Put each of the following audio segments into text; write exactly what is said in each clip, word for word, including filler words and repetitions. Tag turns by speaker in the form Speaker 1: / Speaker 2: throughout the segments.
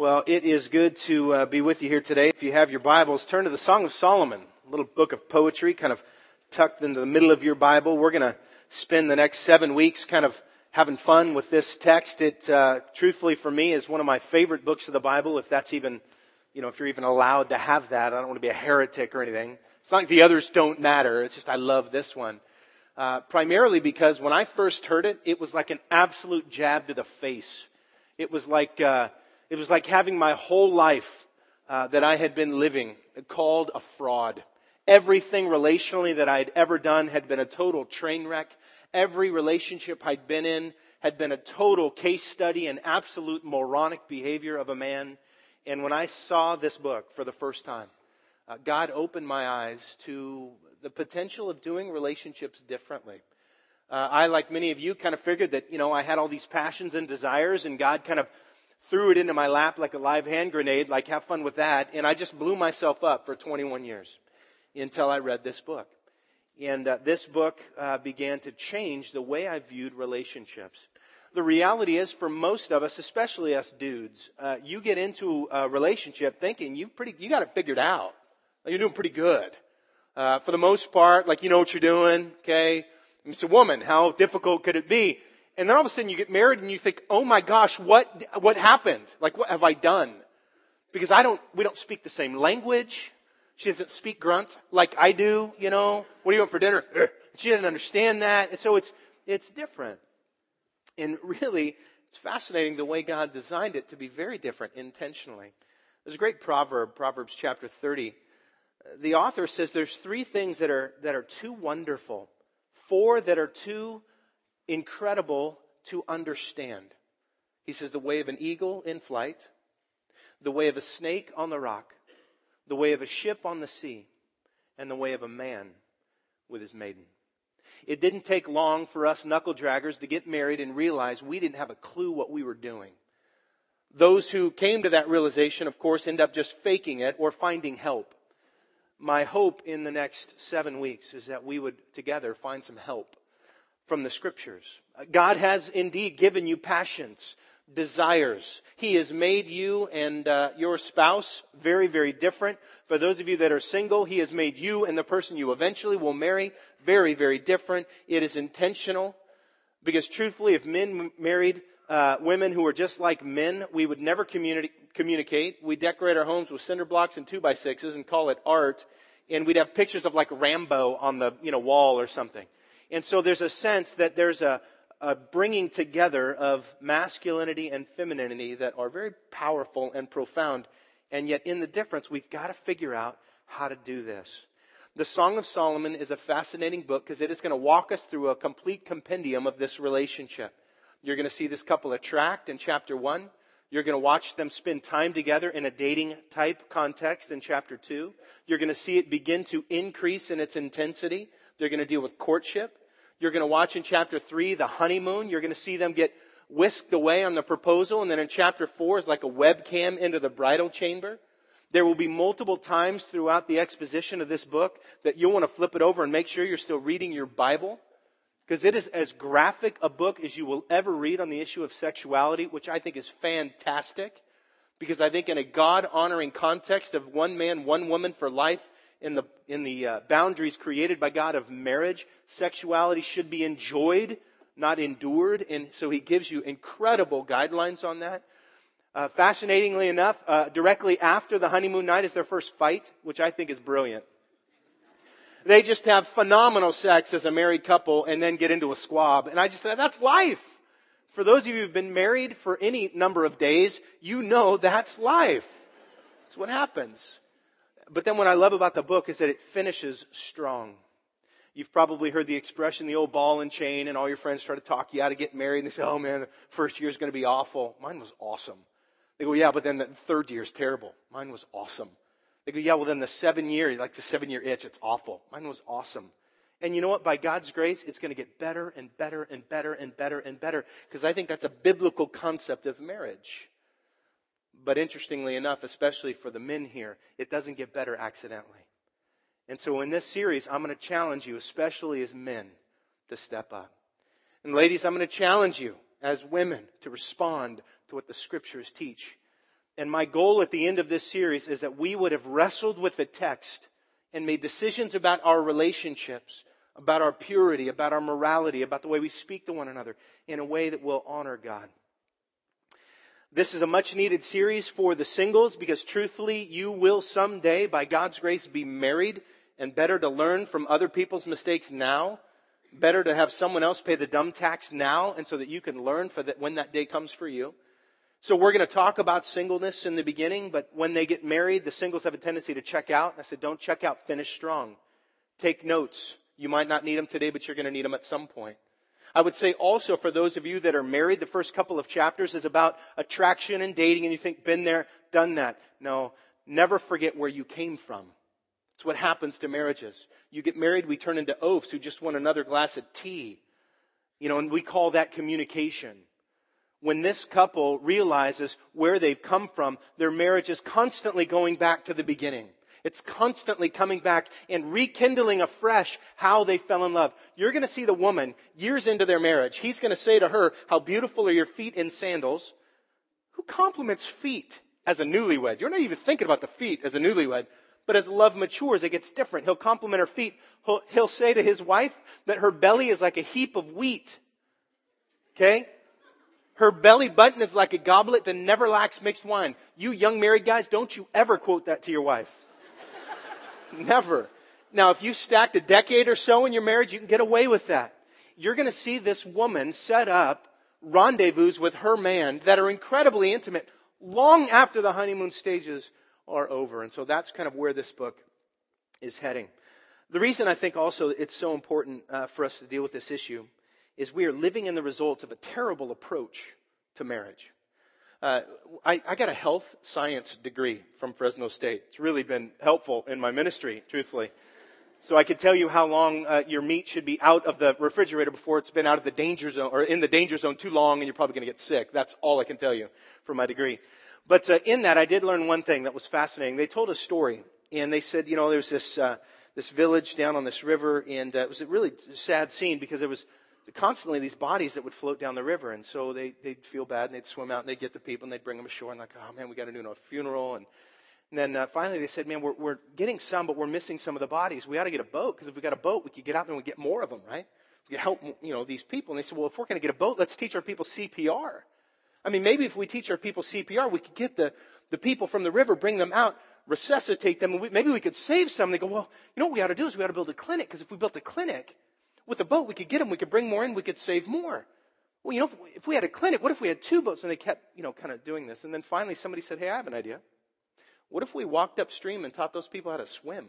Speaker 1: Well, it is good to uh, be with you here today. If you have your Bibles, turn to the Song of Solomon, a little book of poetry kind of tucked into the middle of your Bible. We're going to spend the next seven weeks kind of having fun with this text. It, uh, truthfully for me, is one of my favorite books of the Bible, if that's even, you know, if you're even allowed to have that. I don't want to be a heretic or anything. It's not like the others don't matter. It's just I love this one. Uh, primarily because when I first heard it, it was like an absolute jab to the face. It was like... Uh, It was like having my whole life uh, that I had been living called a fraud. Everything relationally that I'd ever done had been a total train wreck. Every relationship I'd been in had been a total case study and absolute moronic behavior of a man. And when I saw this book for the first time, uh, God opened my eyes to the potential of doing relationships differently. Uh, I, like many of you, kind of figured that, you know, I had all these passions and desires, and God kind of threw it into my lap like a live hand grenade, like have fun with that. And I just blew myself up for twenty-one years until I read this book. And uh, this book uh, began to change the way I viewed relationships. The reality is, for most of us, especially us dudes, uh, you get into a relationship thinking you've pretty, you got it figured out. You're doing pretty good. Uh, for the most part, like you know what you're doing, okay? It's a woman. How difficult could it be? And then all of a sudden you get married and you think, oh my gosh, what, what happened? Like, what have I done? Because I don't, we don't speak the same language. She doesn't speak grunt like I do, you know. What do you want for dinner? She didn't understand that. And so it's, it's different. And really, it's fascinating the way God designed it to be very different intentionally. There's a great proverb, Proverbs chapter thirty. The author says there's three things that are, that are too wonderful, four that are too incredible to understand. He says the way of an eagle in flight, the way of a snake on the rock, the way of a ship on the sea, and the way of a man with his maiden. It didn't take long for us knuckle draggers to get married and realize we didn't have a clue what we were doing. Those who came to that realization, of course, end up just faking it or finding help. My hope in the next seven weeks is that we would together find some help from the Scriptures. God has indeed given you passions, desires. He has made you and uh, your spouse very, very different. For those of you that are single, He has made you and the person you eventually will marry very, very different. It is intentional. Because truthfully, if men married uh, women who were just like men, we would never communi- communicate. We decorate our homes with cinder blocks and two by sixes and call it art. And we'd have pictures of like Rambo on the you know wall or something. And so there's a sense that there's a, a bringing together of masculinity and femininity that are very powerful and profound. And yet in the difference, we've got to figure out how to do this. The Song of Solomon is a fascinating book because it is going to walk us through a complete compendium of this relationship. You're going to see this couple attract in chapter one. You're going to watch them spend time together in a dating type context in chapter two. You're going to see it begin to increase in its intensity. They're going to deal with courtship. You're going to watch in chapter three the honeymoon. You're going to see them get whisked away on the proposal. And then in chapter four is like a webcam into the bridal chamber. There will be multiple times throughout the exposition of this book that you'll want to flip it over and make sure you're still reading your Bible. Because it is as graphic a book as you will ever read on the issue of sexuality, which I think is fantastic. Because I think in a God-honoring context of one man, one woman for life, in the in the uh, boundaries created by God of marriage, sexuality should be enjoyed, not endured. And so He gives you incredible guidelines on that. Uh, fascinatingly enough, uh, directly after the honeymoon night is their first fight, which I think is brilliant. They just have phenomenal sex as a married couple and then get into a squab. And I just said, that's life. For those of you who've been married for any number of days, you know that's life. That's what happens. But then what I love about the book is that it finishes strong. You've probably heard the expression, the old ball and chain, and all your friends try to talk you out of getting married. And they say, oh man, the first year's going to be awful. Mine was awesome. They go, yeah, but then the third year's terrible. Mine was awesome. They go, yeah, well then the seven year, like the seven year itch, it's awful. Mine was awesome. And you know what? By God's grace, it's going to get better and better and better and better and better. Because I think that's a biblical concept of marriage. But interestingly enough, especially for the men here, it doesn't get better accidentally. And so in this series, I'm going to challenge you, especially as men, to step up. And ladies, I'm going to challenge you as women to respond to what the Scriptures teach. And my goal at the end of this series is that we would have wrestled with the text and made decisions about our relationships, about our purity, about our morality, about the way we speak to one another in a way that will honor God. This is a much needed series for the singles because truthfully, you will someday, by God's grace, be married, and better to learn from other people's mistakes now. Better to have someone else pay the dumb tax now, and so that you can learn for that when that day comes for you. So we're going to talk about singleness in the beginning, but when they get married, the singles have a tendency to check out. I said, don't check out, finish strong. Take notes. You might not need them today, but you're going to need them at some point. I would say also for those of you that are married, the first couple of chapters is about attraction and dating, and you think, been there, done that. No, never forget where you came from. It's what happens to marriages. You get married, we turn into oafs who just want another glass of tea. You know, and we call that communication. When this couple realizes where they've come from, their marriage is constantly going back to the beginning. It's constantly coming back and rekindling afresh how they fell in love. You're going to see the woman years into their marriage. He's going to say to her, how beautiful are your feet in sandals. Who compliments feet as a newlywed? You're not even thinking about the feet as a newlywed. But as love matures, it gets different. He'll compliment her feet. He'll, he'll say to his wife that her belly is like a heap of wheat. Okay? Her belly button is like a goblet that never lacks mixed wine. You young married guys, don't you ever quote that to your wife. Never. Now, if you stacked a decade or so in your marriage, you can get away with that. You're going to see this woman set up rendezvous with her man that are incredibly intimate long after the honeymoon stages are over. And so that's kind of where this book is heading. The reason I think also it's so important uh, for us to deal with this issue is we are living in the results of a terrible approach to marriage. Uh, I, I got a health science degree from Fresno State. It's really been helpful in my ministry, truthfully. So I could tell you how long uh, your meat should be out of the refrigerator before it's been out of the danger zone, or in the danger zone too long, and you're probably going to get sick. That's all I can tell you from my degree. But uh, in that, I did learn one thing that was fascinating. They told a story, and they said, you know, there's this uh, this village down on this river, and uh, it was a really sad scene because there was constantly these bodies that would float down the river. And so they, they'd feel bad, and they'd swim out, and they'd get the people, and they'd bring them ashore, and like, oh, man, we got to do a funeral. And, and then uh, finally they said, man, we're, we're getting some, but we're missing some of the bodies. We ought to get a boat, because if we got a boat, we could get out there and we get more of them, right? We could help, you know, these people. And they said, well, if we're going to get a boat, let's teach our people C P R. I mean, maybe if we teach our people C P R, we could get the, the people from the river, bring them out, resuscitate them, and we, maybe we could save some. They go, well, you know what we ought to do is we ought to build a clinic, because if we built a clinic, with a boat, we could get them, we could bring more in, we could save more. Well, you know, if, if we had a clinic, what if we had two boats? And they kept, you know, kind of doing this. And then finally somebody said, hey, I have an idea. What if we walked upstream and taught those people how to swim?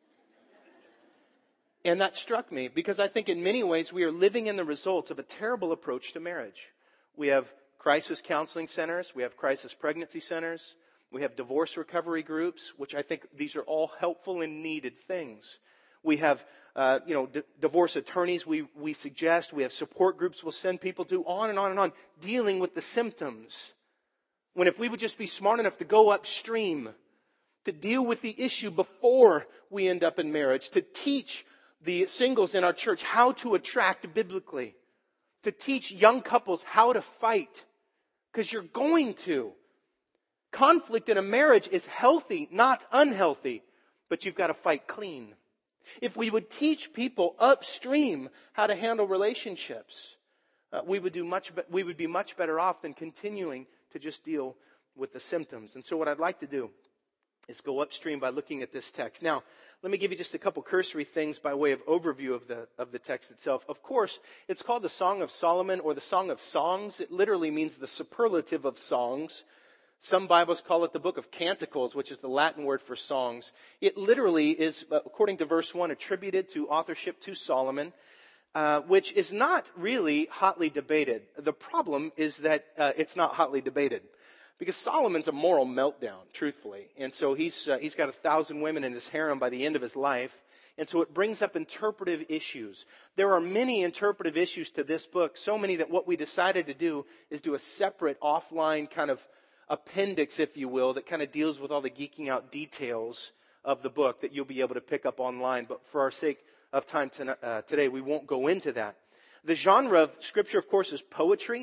Speaker 1: And that struck me because I think in many ways we are living in the results of a terrible approach to marriage. We have crisis counseling centers. We have crisis pregnancy centers. We have divorce recovery groups, which I think these are all helpful and needed things. We have, uh, you know, d- divorce attorneys we, we suggest. We have support groups we'll send people to, on and on and on, dealing with the symptoms. When if we would just be smart enough to go upstream, to deal with the issue before we end up in marriage, to teach the singles in our church how to attract biblically, to teach young couples how to fight, because you're going to. Conflict in a marriage is healthy, not unhealthy, but you've got to fight clean. If we would teach people upstream how to handle relationships, uh, we would do much. Be- we would be much better off than continuing to just deal with the symptoms. And so, what I'd like to do is go upstream by looking at this text. Now, let me give you just a couple cursory things by way of overview of the of the text itself. Of course, it's called the Song of Solomon or the Song of Songs. It literally means the superlative of songs. Some Bibles call it the book of Canticles, which is the Latin word for songs. It literally is, according to verse one, attributed to authorship to Solomon, uh, which is not really hotly debated. The problem is that uh, it's not hotly debated because Solomon's a moral meltdown, truthfully. And so he's uh, he's got a thousand women in his harem by the end of his life. And so it brings up interpretive issues. There are many interpretive issues to this book, so many that what we decided to do is do a separate offline kind of appendix, if you will, that kind of deals with all the geeking out details of the book that you'll be able to pick up online. But for our sake of time to, uh, today, we won't go into that. The genre of Scripture, of course, is poetry.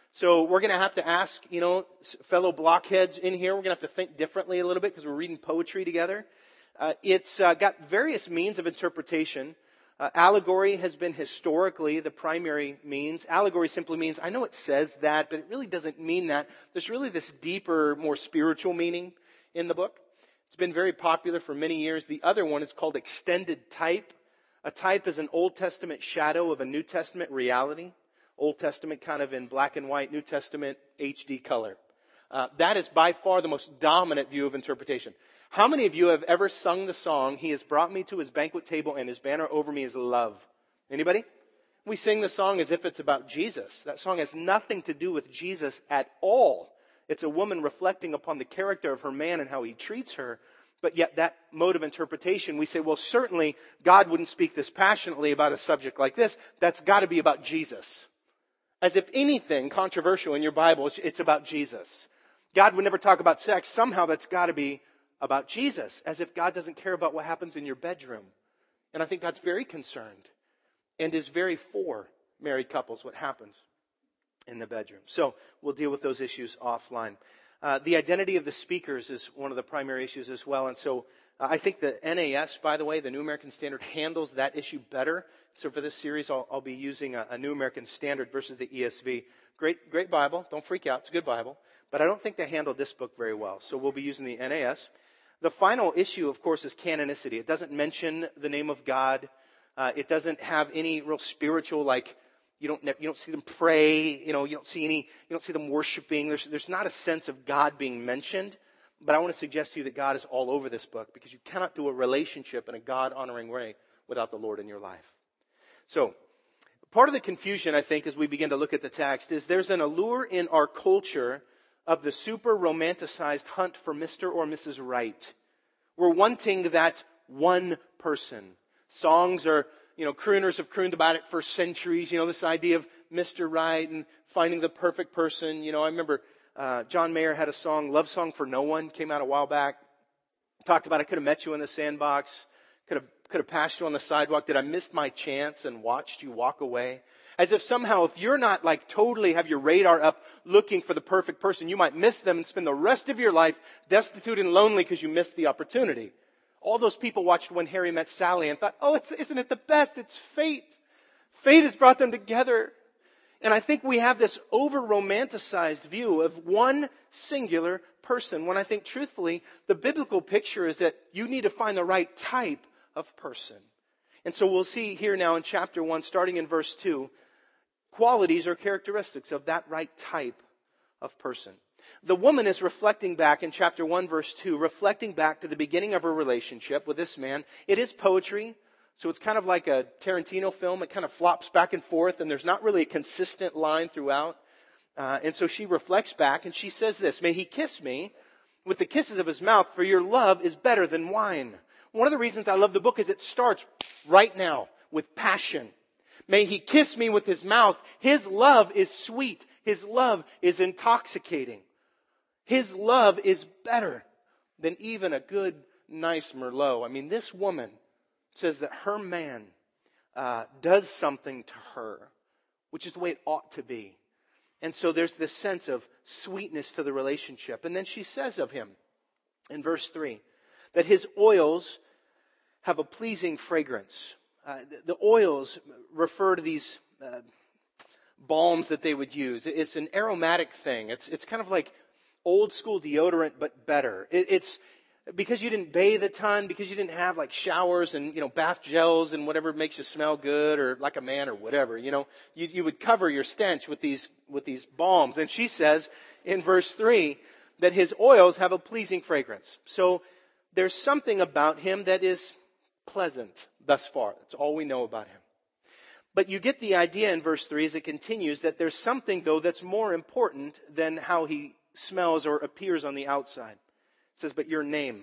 Speaker 1: So we're going to have to ask, you know, fellow blockheads in here, we're going to have to think differently a little bit because we're reading poetry together. Uh, it's uh, got various means of interpretation. Uh, allegory has been historically the primary means. Allegory simply means, I know it says that, but it really doesn't mean that. There's really this deeper, more spiritual meaning in the book. It's been very popular for many years. The other one is called extended type. A type is an Old Testament shadow of a New Testament reality. Old Testament kind of in black and white, New Testament H D color. Uh, that is by far the most dominant view of interpretation. How many of you have ever sung the song, He has brought me to His banquet table and His banner over me is love? Anybody? We sing the song as if it's about Jesus. That song has nothing to do with Jesus at all. It's a woman reflecting upon the character of her man and how he treats her. But yet that mode of interpretation, we say, well, certainly God wouldn't speak this passionately about a subject like this. That's got to be about Jesus. As if anything controversial in your Bible, it's about Jesus. God would never talk about sex. Somehow that's got to be about Jesus, as if God doesn't care about what happens in your bedroom. And I think God's very concerned and is very for married couples, what happens in the bedroom. So we'll deal with those issues offline. Uh, the identity of the speakers is one of the primary issues as well. And so uh, I think the N A S, by the way, the New American Standard, handles that issue better. So for this series, I'll, I'll be using a, a New American Standard versus the E S V. Great, great Bible. Don't freak out. It's a good Bible. But I don't think they handled this book very well. So we'll be using the N A S. The final issue, of course, is canonicity. It doesn't mention the name of God. Uh, it doesn't have any real spiritual, like, you don't you don't see them pray. You know, you don't see any. You don't see them worshiping. There's there's not a sense of God being mentioned. But I want to suggest to you that God is all over this book because you cannot do a relationship in a God-honoring way without the Lord in your life. So, part of the confusion, I think, as we begin to look at the text, is there's an allure in our culture of the super romanticized hunt for Mister or Missus Right. We're wanting that one person. Songs are, you know, crooners have crooned about it for centuries. You know, this idea of Mister Right and finding the perfect person. You know, I remember uh, John Mayer had a song, Love Song for No One, came out a while back. Talked about I could have met you in the sandbox, could have could have passed you on the sidewalk. Did I miss my chance and watched you walk away? As if somehow if you're not like totally have your radar up looking for the perfect person, you might miss them and spend the rest of your life destitute and lonely because you missed the opportunity. All those people watched When Harry Met Sally and thought, oh, it's, isn't it the best? It's fate. Fate has brought them together. And I think we have this over-romanticized view of one singular person, when I think truthfully, the biblical picture is that you need to find the right type of person. And so we'll see here now in chapter one, starting in verse two, qualities or characteristics of that right type of person. The woman is reflecting back in chapter one, verse two, reflecting back to the beginning of her relationship with this man. It is poetry, so it's kind of like a Tarantino film. It kind of flops back and forth, and there's not really a consistent line throughout. Uh, and so she reflects back, and she says this, may he kiss me with the kisses of his mouth, for your love is better than wine. One of the reasons I love the book is it starts right now with passion. May he kiss me with his mouth. His love is sweet. His love is intoxicating. His love is better than even a good, nice Merlot. I mean, this woman says that her man uh, does something to her, which is the way it ought to be. And so there's this sense of sweetness to the relationship. And then she says of him in verse three that his oils have a pleasing fragrance. Uh, the, the oils refer to these uh, balms that they would use. It's an aromatic thing. It's it's kind of like old school deodorant, but better. It, it's because you didn't bathe a ton, because you didn't have like showers and, you know, bath gels and whatever makes you smell good or like a man or whatever, you know, you, you would cover your stench with these, with these balms. And she says in verse three that his oils have a pleasing fragrance. So there's something about him that is pleasant thus far. That's all we know about him. But you get the idea in verse three as it continues that there's something, though, that's more important than how he smells or appears on the outside. It says, but your name,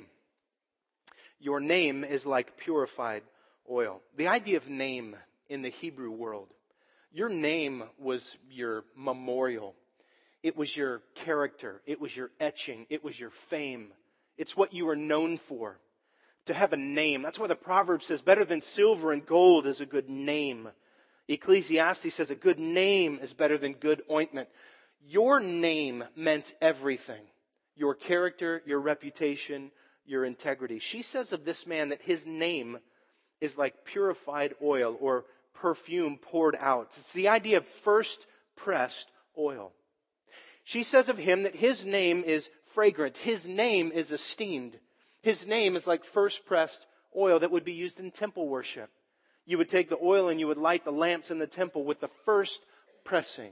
Speaker 1: your name is like purified oil. The idea of name in the Hebrew world, your name was your memorial. It was your character. It was your etching. It was your fame. It's what you were known for. To have a name. That's why the proverb says, better than silver and gold is a good name. Ecclesiastes says a good name is better than good ointment. your name meant everything. Your character, your reputation, your integrity. She says of this man that his name is like purified oil or perfume poured out. It's the idea of first pressed oil. She says of him that his name is fragrant. His name is esteemed. His name is like first pressed oil that would be used in temple worship. You would take the oil and you would light the lamps in the temple with the first pressing.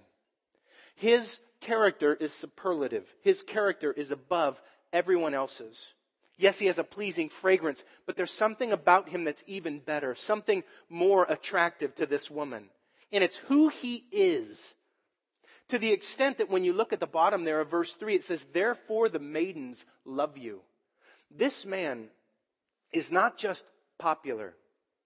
Speaker 1: His character is superlative. His character is above everyone else's. Yes, he has a pleasing fragrance, but there's something about him that's even better, something more attractive to this woman. And it's who he is. To the extent that when you look at the bottom there of verse three, it says, therefore the maidens love you. This man is not just popular.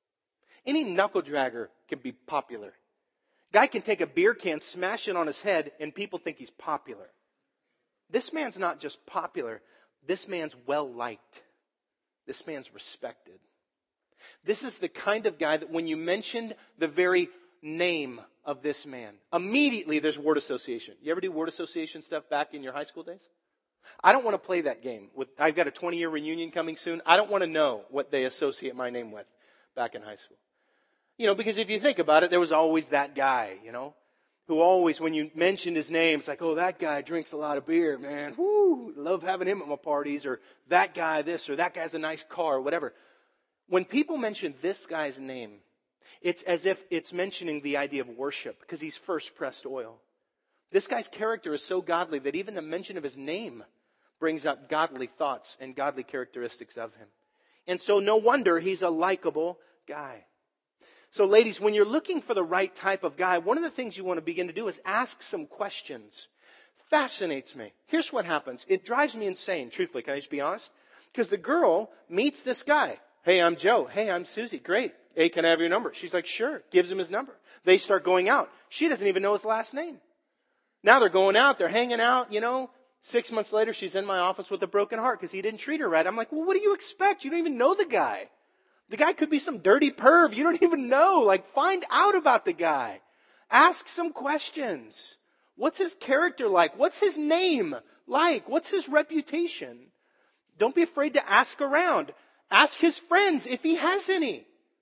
Speaker 1: Any knuckle dragger can be popular. Guy can take a beer can, smash it on his head, and people think he's popular. This man's not just popular. This man's well-liked. This man's respected. This is the kind of guy that when you mentioned the very name of this man, immediately there's word association. You ever do word association stuff back in your high school days? I don't want to play that game. With I've got a twenty-year reunion coming soon. I don't want to know what they associate my name with back in high school. You know, because if you think about it, there was always that guy, you know, who always, when you mentioned his name, it's like, oh, that guy drinks a lot of beer, man. Woo, love having him at my parties. Or that guy this, or that guy's a nice car, or whatever. When people mention this guy's name, it's as if it's mentioning the idea of worship, because he's first pressed oil. This guy's character is so godly that even the mention of his name brings up godly thoughts and godly characteristics of him. And so no wonder he's a likable guy. So ladies, when you're looking for the right type of guy, one of the things you want to begin to do is ask some questions. Fascinates me. Here's what happens. It drives me insane, truthfully. Can I just be honest? Because the girl meets this guy. Hey, I'm Joe. Hey, I'm Susie. Great. Hey, can I have your number? She's like, sure. Gives him his number. They start going out. She doesn't even know his last name. Now they're going out. They're hanging out, you know. Six months later, she's in my office with a broken heart because he didn't treat her right. I'm like, well, what do you expect? You don't even know the guy. The guy could be some dirty perv. You don't even know. Like, find out about the guy. Ask some questions. What's his character like? What's his name like? What's his reputation? Don't be afraid to ask around. Ask his friends if he has any.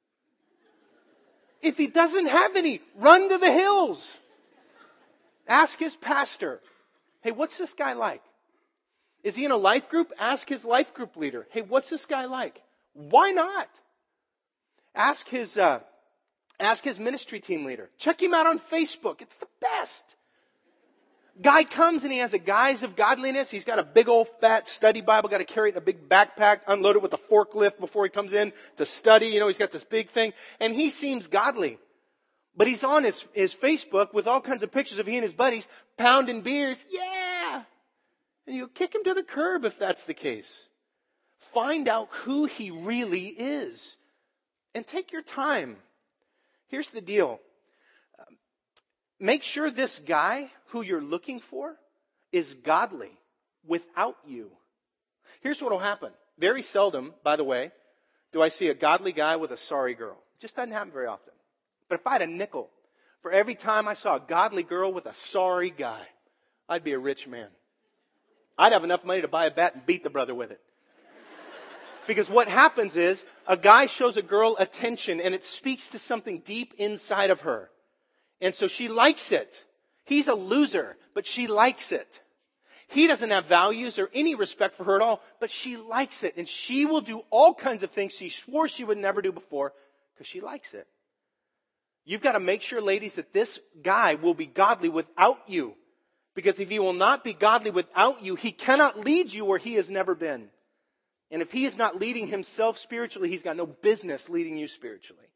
Speaker 1: If he doesn't have any, run to the hills. Ask his pastor. Hey, what's this guy like? Is he in a life group? Ask his life group leader. Hey, what's this guy like? Why not? Ask his, uh, ask his ministry team leader. Check him out on Facebook. It's the best. Guy comes and he has a guise of godliness. He's got a big old fat study Bible, got to carry it in a big backpack, unload it with a forklift before he comes in to study. You know, he's got this big thing. And he seems godly. But he's on his, his Facebook with all kinds of pictures of he and his buddies pounding beers. Yeah! And you kick him to the curb if that's the case. Find out who he really is. And take your time. Here's the deal. Um, make sure this guy who you're looking for is godly without you. Here's what will happen. Very seldom, by the way, do I see a godly guy with a sorry girl. It just doesn't happen very often. But if I had a nickel for every time I saw a godly girl with a sorry guy, I'd be a rich man. I'd have enough money to buy a bat and beat the brother with it. Because what happens is a guy shows a girl attention and it speaks to something deep inside of her. And so she likes it. He's a loser, but she likes it. He doesn't have values or any respect for her at all, but she likes it. And she will do all kinds of things she swore she would never do before because she likes it. You've got to make sure, ladies, that this guy will be godly without you. Because if he will not be godly without you, he cannot lead you where he has never been. And if he is not leading himself spiritually, he's got no business leading you spiritually.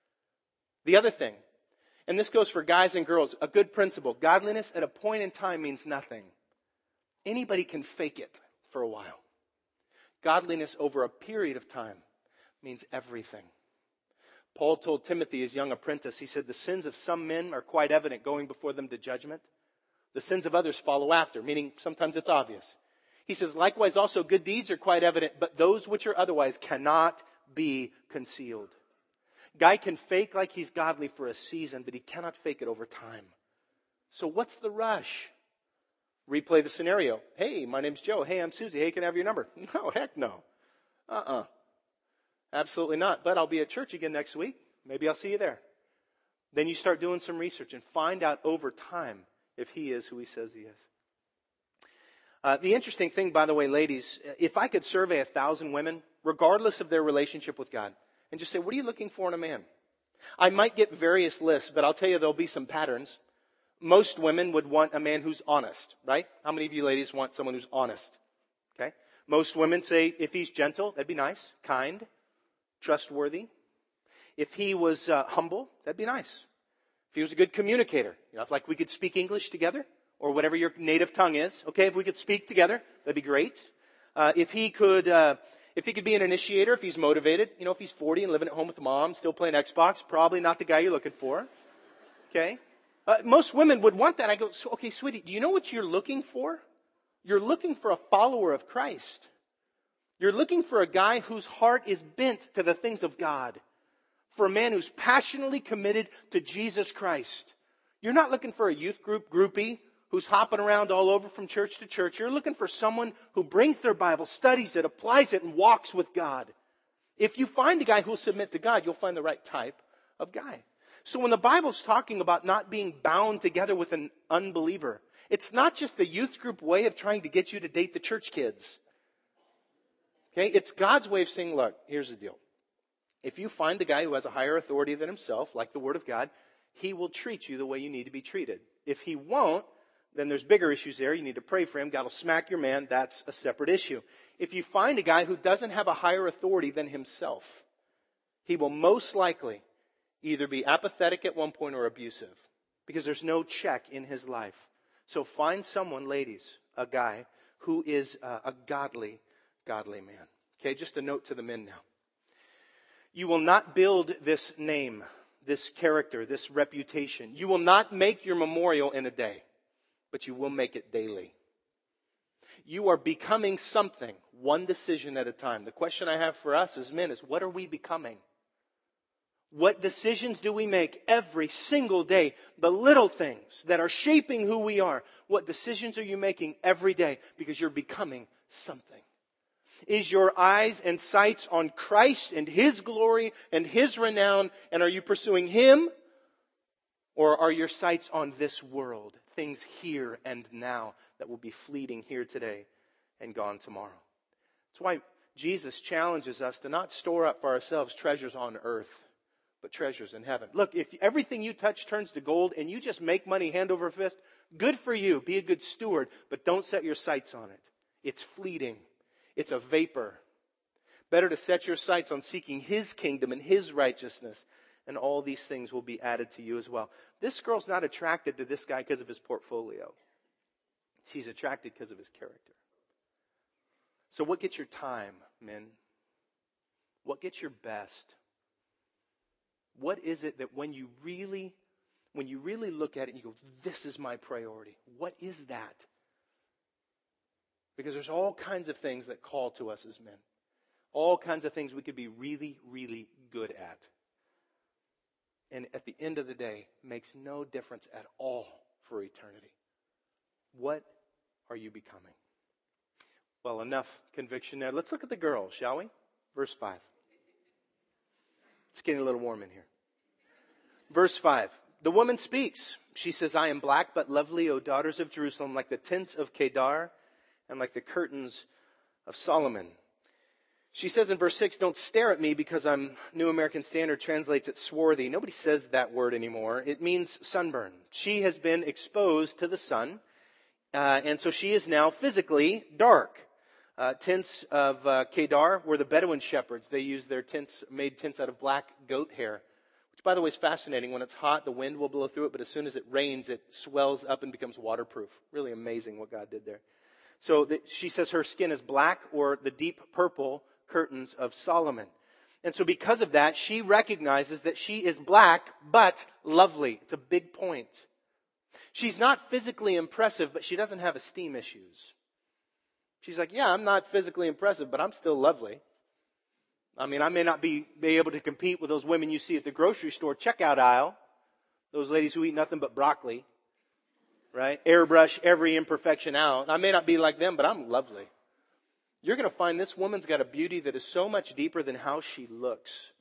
Speaker 1: The other thing, and this goes for guys and girls, a good principle. Godliness at a point in time means nothing. Anybody can fake it for a while. Godliness over a period of time means everything. Paul told Timothy, his young apprentice, he said, the sins of some men are quite evident going before them to judgment. The sins of others follow after, meaning sometimes it's obvious. He says, likewise also good deeds are quite evident, but those which are otherwise cannot be concealed. Guy can fake like he's godly for a season, but he cannot fake it over time. So what's the rush? Replay the scenario. Hey, my name's Joe. Hey, I'm Susie. Hey, can I have your number? No, heck no. Uh-uh. Absolutely not. But I'll be at church again next week. Maybe I'll see you there. Then you start doing some research and find out over time if he is who he says he is. Uh, the interesting thing, by the way, ladies, if I could survey a thousand women, regardless of their relationship with God, and just say, what are you looking for in a man? I might get various lists, but I'll tell you there'll be some patterns. Most women would want a man who's honest, right? How many of you ladies want someone who's honest? Okay. Most women say if he's gentle, that'd be nice, kind, trustworthy. If he was uh, humble, that'd be nice. If he was a good communicator, you know, if like we could speak English together, or whatever your native tongue is, okay, if we could speak together, that'd be great. Uh, if he could, uh, if he could be an initiator, if he's motivated, you know, if he's forty and living at home with mom, still playing Xbox, probably not the guy you're looking for. Okay. Uh, most women would want that. I go, so, okay, sweetie, do you know what you're looking for? You're looking for a follower of Christ. You're looking for a guy whose heart is bent to the things of God. For a man who's passionately committed to Jesus Christ. You're not looking for a youth group groupie who's hopping around all over from church to church. You're looking for someone who brings their Bible, studies it, applies it, and walks with God. If you find a guy who'll submit to God, you'll find the right type of guy. So when the Bible's talking about not being bound together with an unbeliever, it's not just the youth group way of trying to get you to date the church kids. Okay, it's God's way of saying, look, here's the deal. If you find a guy who has a higher authority than himself, like the Word of God, he will treat you the way you need to be treated. If he won't, then there's bigger issues there. You need to pray for him. God will smack your man. That's a separate issue. If you find a guy who doesn't have a higher authority than himself, he will most likely either be apathetic at one point or abusive because there's no check in his life. So find someone, ladies, a guy who is a, a godly, godly man. Okay, just a note to the men now. You will not build this name, this character, this reputation. You will not make your memorial in a day, but you will make it daily. You are becoming something, one decision at a time. The question I have for us as men is, what are we becoming? What decisions do we make every single day? The little things that are shaping who we are. What decisions are you making every day? Because you're becoming something. Is your eyes and sights on Christ and His glory and His renown? And are you pursuing Him? Or are your sights on this world? Things here and now that will be fleeting here today and gone tomorrow. That's why Jesus challenges us to not store up for ourselves treasures on earth, but treasures in heaven. Look, if everything you touch turns to gold and you just make money hand over fist, good for you. Be a good steward, but don't set your sights on it. It's fleeting. It's a vapor. Better to set your sights on seeking His kingdom and His righteousness, and all these things will be added to you as well. This girl's not attracted to this guy because of his portfolio. She's attracted because of his character. So what gets your time, men? What gets your best? What is it that when you really, when you really look at it and you go, this is my priority. What is that? Because there's all kinds of things that call to us as men. All kinds of things we could be really, really good at. And at the end of the day, makes no difference at all for eternity. What are you becoming? Well, enough conviction there. Let's look at the girls, shall we? Verse five. It's getting a little warm in here. Verse five. The woman speaks. She says, I am black but lovely, O daughters of Jerusalem, like the tents of Kedar and like the curtains of Solomon. She says in verse six, don't stare at me because I'm New American Standard translates it swarthy. Nobody says that word anymore. It means sunburn. She has been exposed to the sun, uh, and so she is now physically dark. Uh, tents of uh, Kedar were the Bedouin shepherds. They used their tents, made tents out of black goat hair, which, by the way, is fascinating. When it's hot, the wind will blow through it, but as soon as it rains, it swells up and becomes waterproof. Really amazing what God did there. So the, she says her skin is black or the deep purple curtains of Solomon. And so because of that, she recognizes that she is black, but lovely. It's a big point. She's not physically impressive, but she doesn't have esteem issues. She's like, yeah, I'm not physically impressive, but I'm still lovely. I mean, I may not be, be able to compete with those women you see at the grocery store checkout aisle. Those ladies who eat nothing but broccoli. right? Airbrush every imperfection out. I may not be like them, but I'm lovely. You're going to find this woman's got a beauty that is so much deeper than how she looks.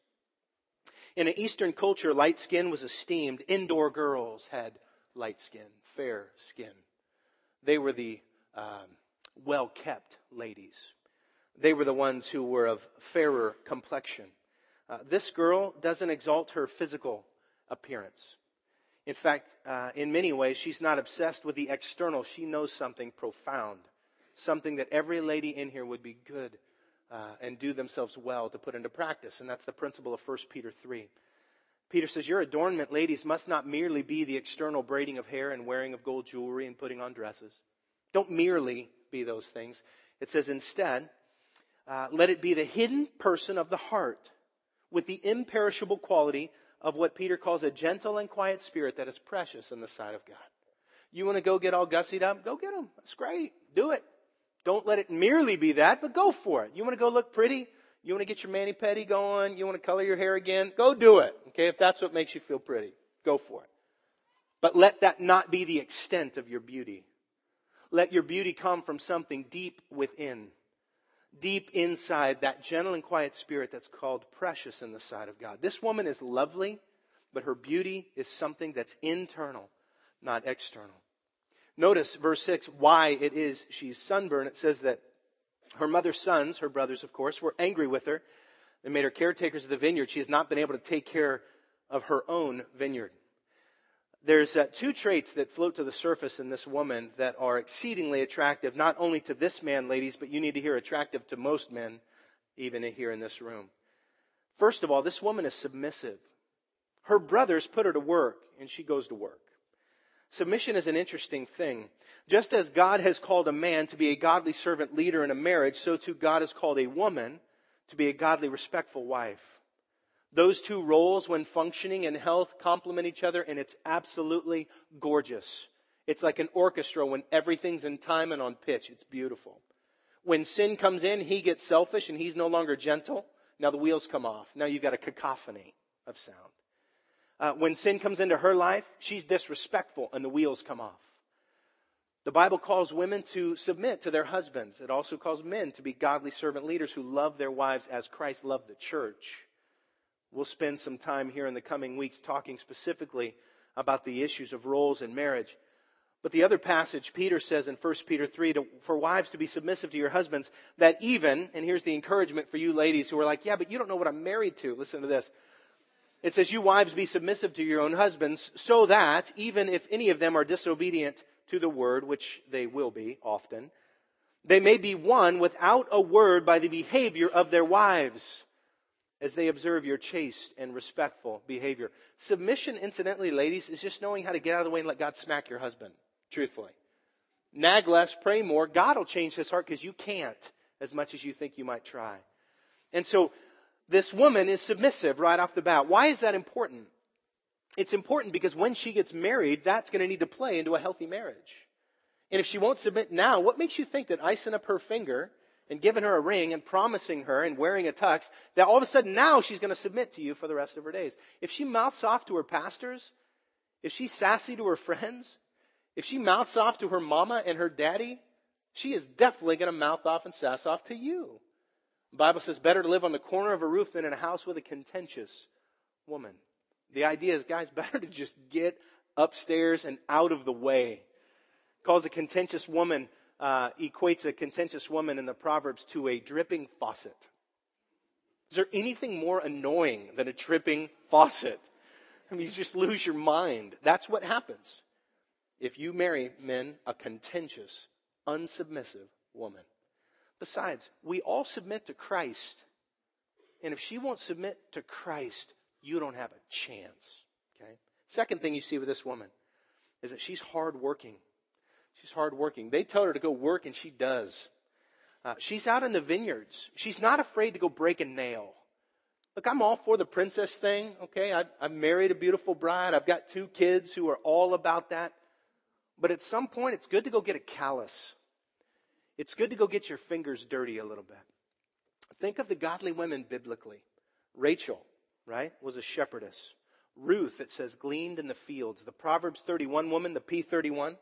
Speaker 1: In an Eastern culture, light skin was esteemed. Indoor girls had light skin, fair skin. They were the um, well-kept ladies. They were the ones who were of fairer complexion. Uh, this girl doesn't exalt her physical appearance. In fact, uh, in many ways, she's not obsessed with the external. She knows something profound, something that every lady in here would be good uh, and do themselves well to put into practice. And that's the principle of First Peter three. Peter says, your adornment, ladies, must not merely be the external braiding of hair and wearing of gold jewelry and putting on dresses. Don't merely be those things. It says instead, uh, let it be the hidden person of the heart with the imperishable quality of what Peter calls a gentle and quiet spirit that is precious in the sight of God. You want to go get all gussied up? Go get them. That's great. Do it. Don't let it merely be that, but go for it. You want to go look pretty? You want to get your mani-pedi going? You want to color your hair again? Go do it. Okay, if that's what makes you feel pretty, go for it. But let that not be the extent of your beauty. Let your beauty come from something deep within. Deep inside that gentle and quiet spirit that's called precious in the sight of God. This woman is lovely, but her beauty is something that's internal, not external. Notice verse six, why it is she's sunburned. It says that her mother's sons, her brothers of course, were angry with her. They made her caretakers of the vineyard. She has not been able to take care of her own vineyard. There's uh, two traits that float to the surface in this woman that are exceedingly attractive, not only to this man, ladies, but you need to hear attractive to most men, even here in this room. First of all, this woman is submissive. Her brothers put her to work, and she goes to work. Submission is an interesting thing. Just as God has called a man to be a godly servant leader in a marriage, so too God has called a woman to be a godly, respectful wife. Those two roles, when functioning in health, complement each other, and it's absolutely gorgeous. It's like an orchestra when everything's in time and on pitch. It's beautiful. When sin comes in, he gets selfish and he's no longer gentle. Now the wheels come off. Now you've got a cacophony of sound. Uh, when sin comes into her life, she's disrespectful and the wheels come off. The Bible calls women to submit to their husbands. It also calls men to be godly servant leaders who love their wives as Christ loved the church. We'll spend some time here in the coming weeks talking specifically about the issues of roles in marriage. But the other passage, Peter says in First Peter three, to, for wives to be submissive to your husbands, that even, and here's the encouragement for you ladies who are like, yeah, but you don't know what I'm married to. Listen to this. It says, you wives be submissive to your own husbands, so that even if any of them are disobedient to the word, which they will be often, they may be won without a word by the behavior of their wives, as they observe your chaste and respectful behavior. Submission, incidentally, ladies, is just knowing how to get out of the way and let God smack your husband, truthfully. Nag less, pray more. God will change his heart because you can't as much as you think you might try. And so this woman is submissive right off the bat. Why is that important? It's important because when she gets married, that's going to need to play into a healthy marriage. And if she won't submit now, what makes you think that icing up her finger and giving her a ring and promising her and wearing a tux, that all of a sudden now she's going to submit to you for the rest of her days? If she mouths off to her pastors, if she's sassy to her friends, if she mouths off to her mama and her daddy, she is definitely going to mouth off and sass off to you. The Bible says better to live on the corner of a roof than in a house with a contentious woman. The idea is, guys, better to just get upstairs and out of the way. Calls a contentious woman Uh, equates a contentious woman in the Proverbs to a dripping faucet. Is there anything more annoying than a dripping faucet? I mean, you just lose your mind. That's what happens if you marry, men, a contentious, unsubmissive woman. Besides, we all submit to Christ. And if she won't submit to Christ, you don't have a chance. Okay? Second thing you see with this woman is that she's hardworking. She's hardworking. They tell her to go work, and she does. Uh, she's out in the vineyards. She's not afraid to go break a nail. Look, I'm all for the princess thing. Okay, I, I've married a beautiful bride. I've got two kids who are all about that. But at some point, it's good to go get a callus. It's good to go get your fingers dirty a little bit. Think of the godly women biblically. Rachel, right, was a shepherdess. Ruth, it says, gleaned in the fields. The Proverbs thirty-one woman, the P thirty-one,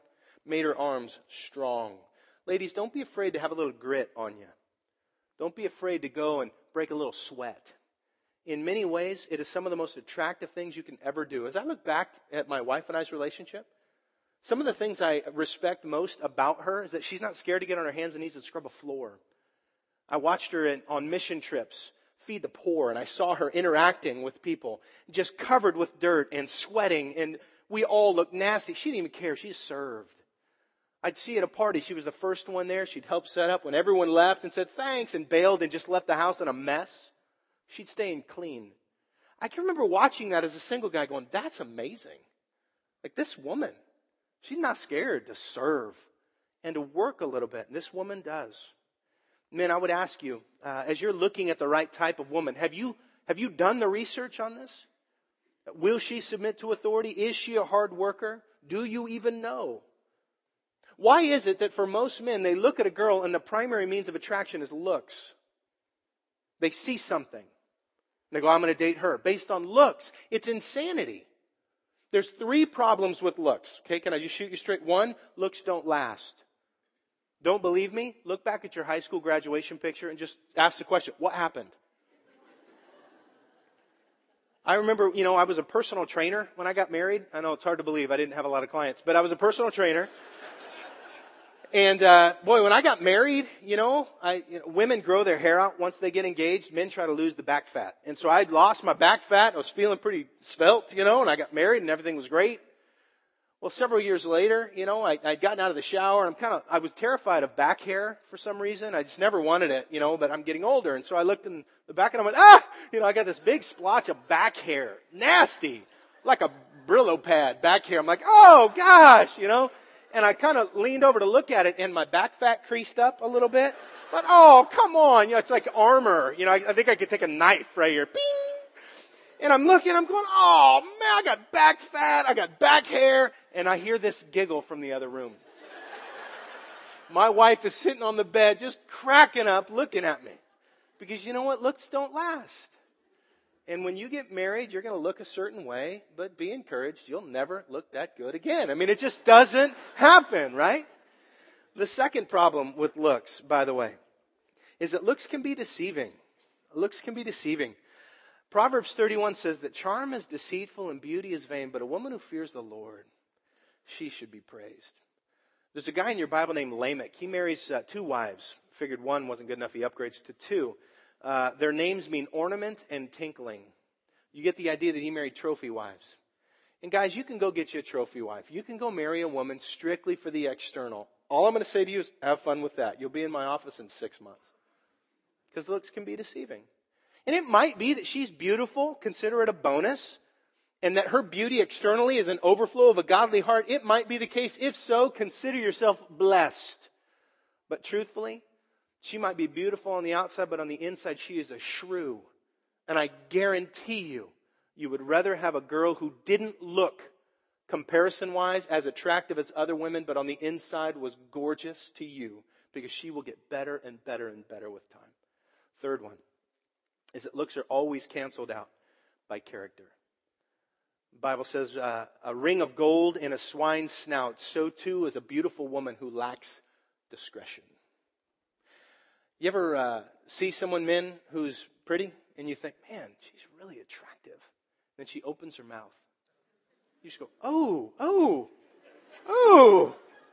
Speaker 1: made her arms strong. Ladies, don't be afraid to have a little grit on you. Don't be afraid to go and break a little sweat. In many ways, it is some of the most attractive things you can ever do. As I look back at my wife and I's relationship, some of the things I respect most about her is that she's not scared to get on her hands and knees and scrub a floor. I watched her in, on mission trips feed the poor, and I saw her interacting with people, just covered with dirt and sweating, and we all looked nasty. She didn't even care. She just served. I'd see at a party, she was the first one there. She'd help set up when everyone left and said thanks and bailed and just left the house in a mess. She'd stay in clean. I can remember watching that as a single guy going, that's amazing. Like this woman, she's not scared to serve and to work a little bit. And this woman does. Men, I would ask you, uh, as you're looking at the right type of woman, have you, have you done the research on this? Will she submit to authority? Is she a hard worker? Do you even know? Why is it that for most men, they look at a girl and the primary means of attraction is looks? They see something. They go, I'm going to date her based on looks. It's insanity. There's three problems with looks. Okay, can I just shoot you straight? One, looks don't last. Don't believe me? Look back at your high school graduation picture and just ask the question, what happened? I remember, you know, I was a personal trainer when I got married. I know it's hard to believe. I didn't have a lot of clients, but I was a personal trainer. And, uh, boy, when I got married, you know, I, you know, women grow their hair out once they get engaged. Men try to lose the back fat. And so I lost my back fat. I was feeling pretty svelte, you know, and I got married and everything was great. Well, several years later, you know, I, I'd gotten out of the shower. I'm kind of, I was terrified of back hair for some reason. I just never wanted it, you know, but I'm getting older. And so I looked in the back and I went, ah, you know, I got this big splotch of back hair. Nasty. Like a Brillo pad back hair. I'm like, oh gosh, you know. And I kind of leaned over to look at it, and my back fat creased up a little bit. But, oh, come on. You know, it's like armor. You know, I, I think I could take a knife right here. Bing! And I'm looking, I'm going, oh, man, I got back fat. I got back hair. And I hear this giggle from the other room. My wife is sitting on the bed just cracking up, looking at me. Because you know what? Looks don't last. And when you get married, you're going to look a certain way, but be encouraged. You'll never look that good again. I mean, it just doesn't happen, right? The second problem with looks, by the way, is that looks can be deceiving. Looks can be deceiving. Proverbs thirty-one says that charm is deceitful and beauty is vain, but a woman who fears the Lord, she should be praised. There's a guy in your Bible named Lamech. He marries uh, two wives. Figured one wasn't good enough. He upgrades to two. Uh, their names mean ornament and tinkling. You get the idea that he married trophy wives. And guys, you can go get you a trophy wife. You can go marry a woman strictly for the external. All I'm going to say to you is have fun with that. You'll be in my office in six months. Because looks can be deceiving. And it might be that she's beautiful, consider it a bonus, and that her beauty externally is an overflow of a godly heart. It might be the case. If so, consider yourself blessed. But truthfully, she might be beautiful on the outside, but on the inside she is a shrew. And I guarantee you, you would rather have a girl who didn't look, comparison-wise, as attractive as other women, but on the inside was gorgeous to you, because she will get better and better and better with time. Third one is that looks are always canceled out by character. The Bible says, uh, a ring of gold in a swine's snout, so too is a beautiful woman who lacks discretion. You ever uh, see someone, men, who's pretty, and you think, man, she's really attractive. Then she opens her mouth. You just go, oh, oh, oh.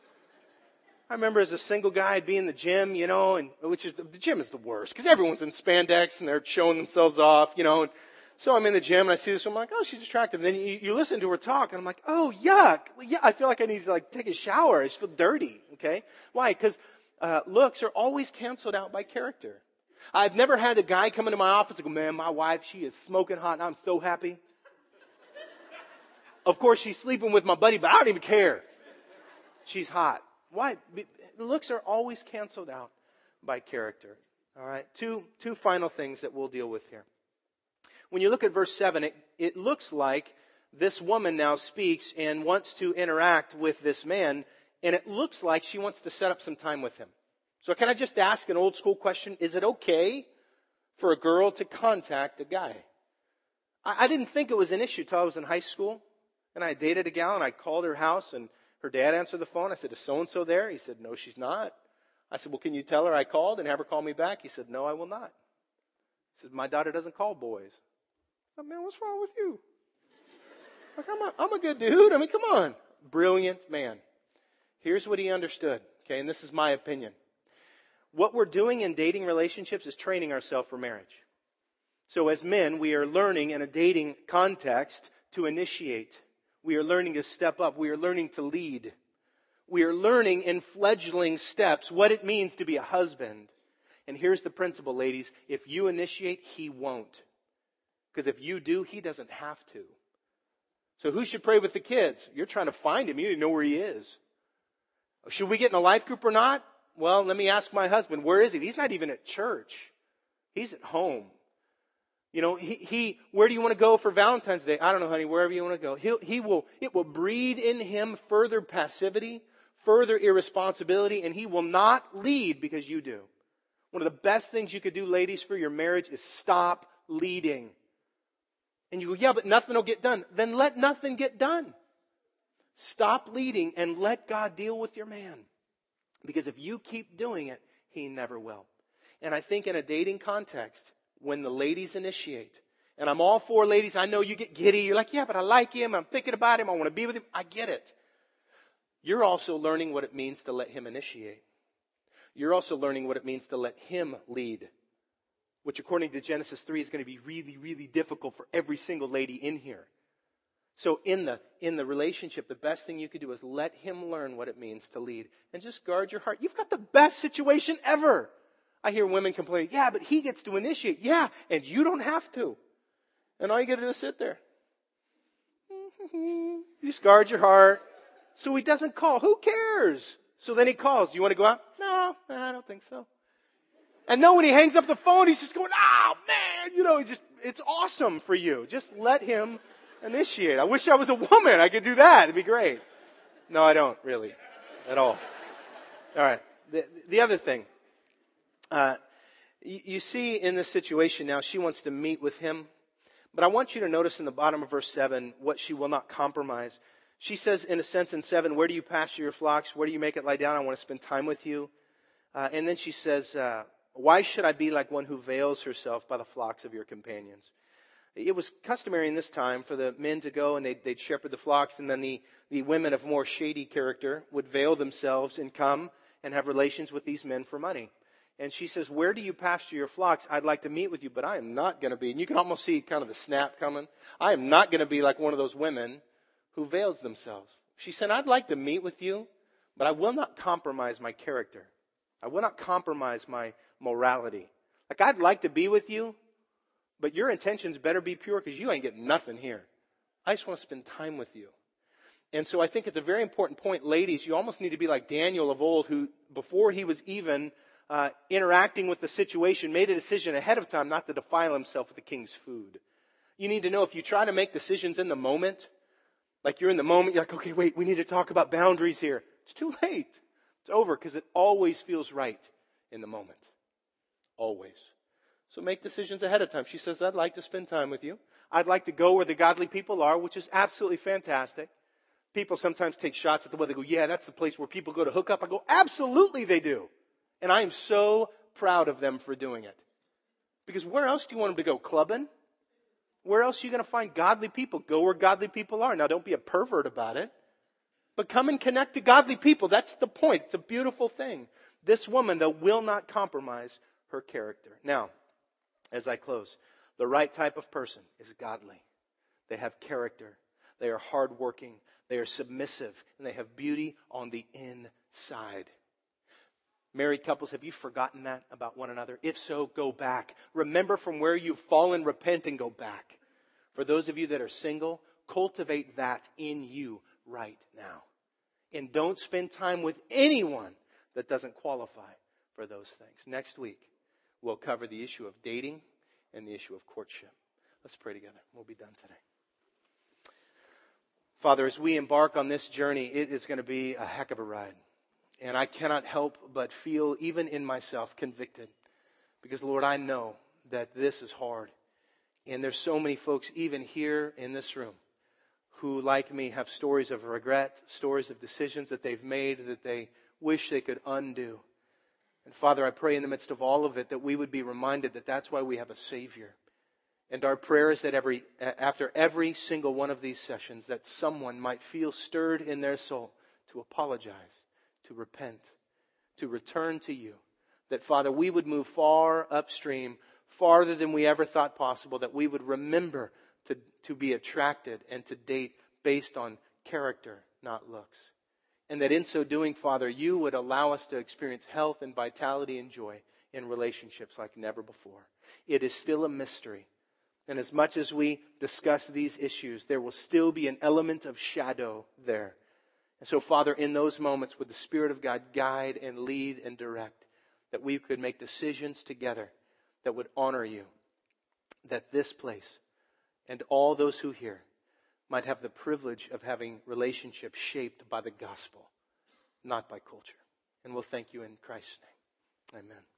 Speaker 1: I remember as a single guy, I'd be in the gym, you know, and which is the gym is the worst because everyone's in spandex and they're showing themselves off, you know. And so I'm in the gym and I see this woman, I'm like, oh, she's attractive. And then you, you listen to her talk and I'm like, oh, yuck. Yeah, I feel like I need to like take a shower. I just feel dirty. Okay, why? Because uh, looks are always canceled out by character. I've never had a guy come into my office and go, man, my wife, she is smoking hot and I'm so happy. Of course, she's sleeping with my buddy, but I don't even care. She's hot. Why? Looks are always canceled out by character. All right. Two, two final things that we'll deal with here. When you look at verse seven, it, it looks like this woman now speaks and wants to interact with this man, and it looks like she wants to set up some time with him. So can I just ask an old school question? Is it okay for a girl to contact a guy? I, I didn't think it was an issue till I was in high school, and I dated a gal, and I called her house, and Her dad answered the phone. I said, is so-and-so there? He said, no, she's not. I said, well, can you tell her I called and have her call me back? He said, no, I will not. He said, my daughter doesn't call boys. I said, man, what's wrong with you? Like, I'm a, I'm a good dude. I mean, come on. Brilliant man. Here's what he understood, okay, and this is my opinion. What we're doing in dating relationships is training ourselves for marriage. So as men, we are learning in a dating context to initiate. We are learning to step up. We are learning to lead. We are learning in fledgling steps what it means to be a husband. And here's the principle, ladies. If you initiate, he won't. Because if you do, he doesn't have to. So who should pray with the kids? You're trying to find him. You need to know where he is. Should we get in a life group or not? Well, let me ask my husband, where is he? He's not even at church. He's at home. You know, he, he, where do you want to go for Valentine's Day? I don't know, honey, wherever you want to go. He'll, he will, it will breed in him further passivity, further irresponsibility, and he will not lead because you do. One of the best things you could do, ladies, for your marriage is stop leading. And you go, yeah, but nothing will get done. Then let nothing get done. Stop leading and let God deal with your man. Because if you keep doing it, he never will. And I think in a dating context, when the ladies initiate, and I'm all for ladies, I know you get giddy. You're like, yeah, but I like him. I'm thinking about him. I want to be with him. I get it. You're also learning what it means to let him initiate. You're also learning what it means to let him lead, which according to Genesis three is going to be really, really difficult for every single lady in here. So in the in the relationship, the best thing you could do is let him learn what it means to lead. And just guard your heart. You've got the best situation ever. I hear women complaining, yeah, but he gets to initiate. Yeah, and you don't have to. And all you got to do is sit there. You just guard your heart. So he doesn't call. Who cares? So then he calls. You want to go out? No, I don't think so. And then when he hangs up the phone, he's just going, oh, man, you know, he's just, it's awesome for you. Just let him initiate. I wish I was a woman. I could do that. It'd be great. No, I don't really at all. All right. The, the other thing, uh, you, you see in this situation now, she wants to meet with him. But I want you to notice in the bottom of verse seven what she will not compromise. She says, in a sense, in seven, where do you pasture your flocks? Where do you make it lie down? I want to spend time with you. Uh, and then she says, uh, why should I be like one who veils herself by the flocks of your companions? It was customary in this time for the men to go and they'd, they'd shepherd the flocks, and then the, the women of more shady character would veil themselves and come and have relations with these men for money. And she says, where do you pasture your flocks? I'd like to meet with you, but I am not going to be. And you can almost see kind of the snap coming. I am not going to be like one of those women who veils themselves. She said, I'd like to meet with you, but I will not compromise my character. I will not compromise my morality. Like, I'd like to be with you, but your intentions better be pure because you ain't getting nothing here. I just want to spend time with you. And so I think it's a very important point, ladies. You almost need to be like Daniel of old, who, before he was even uh, interacting with the situation, made a decision ahead of time not to defile himself with the king's food. You need to know, if you try to make decisions in the moment, like you're in the moment, you're like, okay, wait, we need to talk about boundaries here. It's too late. It's over, because it always feels right in the moment. Always. So make decisions ahead of time. She says, I'd like to spend time with you. I'd like to go where the godly people are, which is absolutely fantastic. People sometimes take shots at the way they go, yeah, that's the place where people go to hook up. I go, absolutely they do. And I am so proud of them for doing it. Because where else do you want them to go? Clubbing? Where else are you going to find godly people? Go where godly people are. Now, don't be a pervert about it. But come and connect to godly people. That's the point. It's a beautiful thing. This woman, though, will not compromise her character. Now, as I close, the right type of person is godly. They have character. They are hardworking. They are submissive. And they have beauty on the inside. Married couples, have you forgotten that about one another? If so, go back. Remember from where you've fallen, repent, and go back. For those of you that are single, cultivate that in you right now. And don't spend time with anyone that doesn't qualify for those things. Next week, we'll cover the issue of dating and the issue of courtship. Let's pray together. We'll be done today. Father, as we embark on this journey, it is going to be a heck of a ride. And I cannot help but feel, even in myself, convicted. Because, Lord, I know that this is hard. And there's so many folks, even here in this room, who, like me, have stories of regret, stories of decisions that they've made that they wish they could undo. And Father, I pray in the midst of all of it that we would be reminded that that's why we have a Savior. And our prayer is that every, after every single one of these sessions, that someone might feel stirred in their soul to apologize, to repent, to return to you. That, Father, we would move far upstream, farther than we ever thought possible, that we would remember to, to be attracted and to date based on character, not looks. And that in so doing, Father, you would allow us to experience health and vitality and joy in relationships like never before. It is still a mystery. And as much as we discuss these issues, there will still be an element of shadow there. And so, Father, in those moments, would the Spirit of God guide and lead and direct, that we could make decisions together that would honor you, that this place and all those who hear might have the privilege of having relationships shaped by the gospel, not by culture. And we'll thank you in Christ's name. Amen.